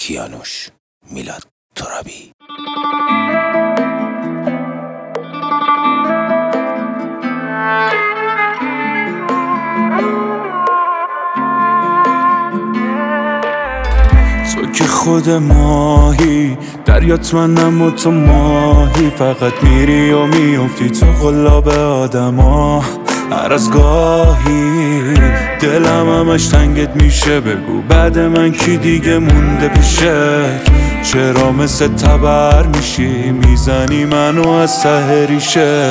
کیانوش، میلاد ترابی. تو که خود ماهی، دریات منم و تو ماهی، فقط میری و میافتی تو قلاب آدما. هر از گاهی دلم همش تنگت میشه، بگو بعد من کی دیگه مونده پیشت؟ چرا مثل تبر میشی، میزنی منو از ته ریشه؟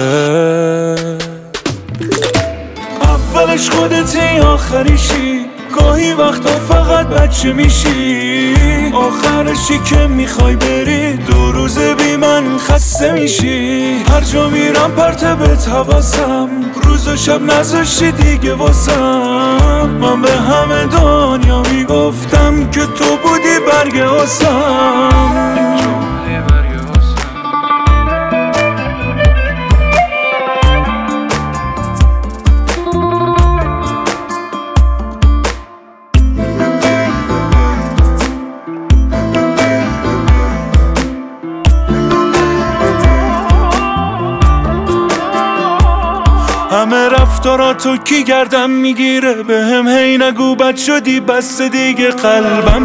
اولش خودتی آخریشی، گاهی وقتا فقط بچه میشی، آخرشی که میخوای بری 2 روز بی من خسته میشی. هر جا میرم پرتبت حواسم، روز و شب نذاشتی دیگه واسم. من به همه دنیا میگفتم که تو بودی برگ آسم. همه رفتاراتو کی گردم میگیره، به هم هی نگو بد شدی بس دیگه قلبم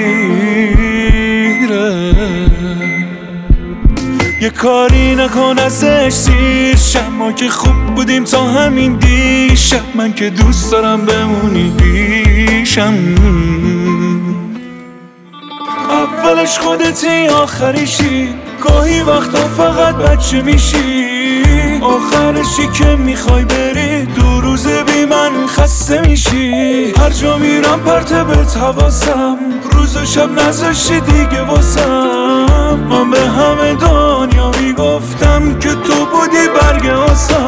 میگیره. یه کاری نکن ازش سیر شم، ما که خوب بودیم تا همین دیشب. من که دوست دارم بمونی پیشم، اولش خودتی آخریشی، گاهی وقتا فقط بچه میشی، آخرشی که میخوای بری 2 روز بی من خسته میشی. هر جا میرم پرتبت حواسم، روز و شب نذاشتی دیگه واسم. من به همه دنیا میگفتم که تو بودی برگ آسم.